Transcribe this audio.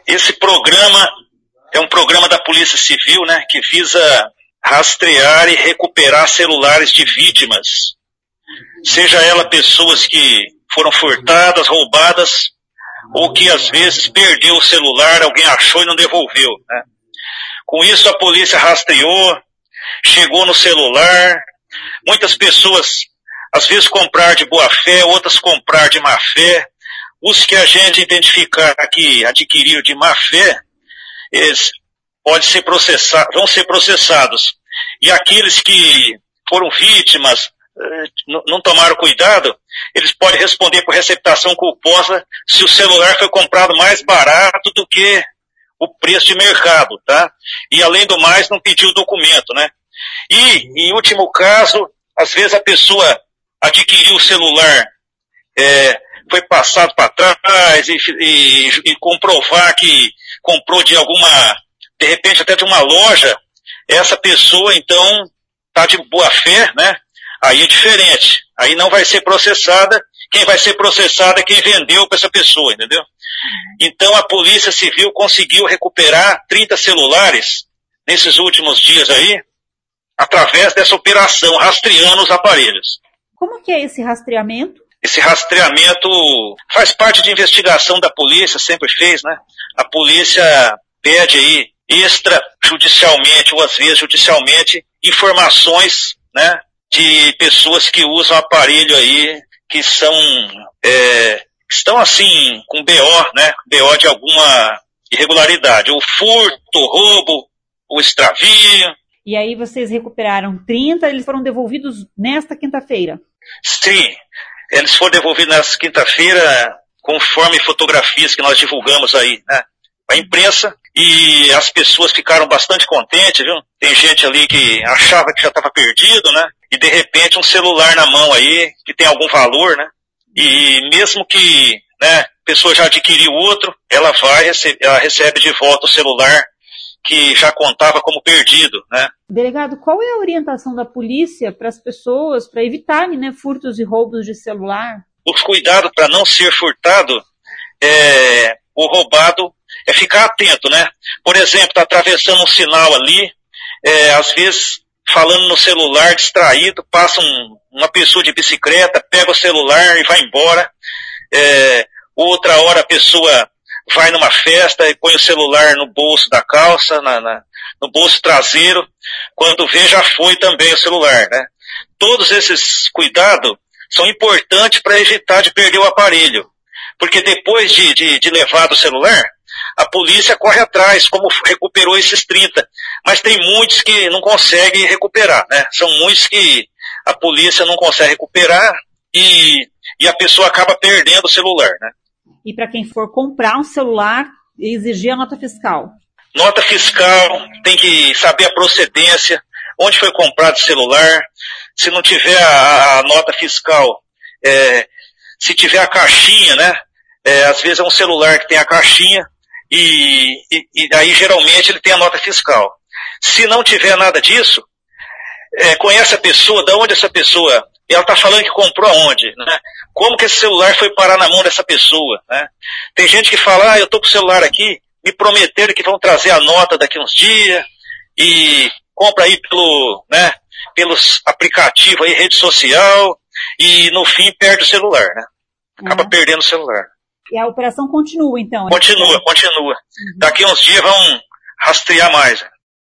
Esse programa é um programa da Polícia Civil, né, que visa rastrear e recuperar celulares de vítimas, seja ela pessoas que foram furtadas, roubadas, ou que às vezes perdeu o celular, alguém achou e não devolveu, né? Com isso a polícia rastreou, chegou no celular, muitas pessoas às vezes compraram de boa fé, outras compraram de má fé. Os que a gente identificar que adquiriram de má fé, eles vão ser processados. E aqueles que foram vítimas, não tomaram cuidado, eles podem responder por receptação culposa se o celular foi comprado mais barato do que o preço de mercado, tá? E além do mais, não pediu o documento, né? E, em último caso, às vezes a pessoa adquiriu o celular, foi passado para trás e comprovar que comprou de repente até de uma loja, essa pessoa então está de boa fé, né? Aí é diferente, aí não vai ser processada, quem vai ser processado é quem vendeu para essa pessoa, entendeu? Então a Polícia Civil conseguiu recuperar 30 celulares nesses últimos dias aí, através dessa operação, rastreando os aparelhos. Como que é esse rastreamento? Esse rastreamento faz parte de investigação da polícia, sempre fez, né? A polícia pede aí, extrajudicialmente ou às vezes judicialmente, informações, né, de pessoas que usam aparelho aí, que estão assim, com BO, né? BO de alguma irregularidade, ou furto, roubo, ou extravio. E aí vocês recuperaram 30, eles foram devolvidos nesta quinta-feira? Sim, eles foram devolvidos nesta quinta-feira, conforme fotografias que nós divulgamos aí, né, a imprensa, e as pessoas ficaram bastante contentes, viu? Tem gente ali que achava que já estava perdido, né? E de repente um celular na mão aí, que tem algum valor, né? E mesmo que, né, a pessoa já adquiriu outro, ela recebe de volta o celular que já contava como perdido, né? Delegado, qual é a orientação da polícia para as pessoas, para evitarem, né, furtos e roubos de celular? Os cuidados para não ser furtado, o roubado, é ficar atento, né? Por exemplo, está atravessando um sinal ali, às vezes falando no celular, distraído, passa uma pessoa de bicicleta, pega o celular e vai embora. Outra hora a pessoa vai numa festa e põe o celular no bolso da calça, no bolso traseiro, quando vê já foi também o celular, né? Todos esses cuidados são importantes para evitar de perder o aparelho, porque depois de levar do celular, a polícia corre atrás, como recuperou esses 30, mas tem muitos que não conseguem recuperar, né? São muitos que a polícia não consegue recuperar e a pessoa acaba perdendo o celular, né? E para quem for comprar um celular, exigir a nota fiscal? Nota fiscal, tem que saber a procedência, onde foi comprado o celular. Se não tiver a nota fiscal, se tiver a caixinha, né? Às vezes é um celular que tem a caixinha e aí geralmente ele tem a nota fiscal. Se não tiver nada disso, conhece a pessoa, de onde essa pessoa, ela está falando que comprou aonde, né? Como que esse celular foi parar na mão dessa pessoa, né? Tem gente que fala, eu estou com o celular aqui, me prometeram que vão trazer a nota daqui uns dias, e compra aí pelos aplicativos aí, rede social, e no fim perde o celular, né? Acaba perdendo o celular. E a operação continua, então? Continua. Daqui uns dias vão rastrear mais.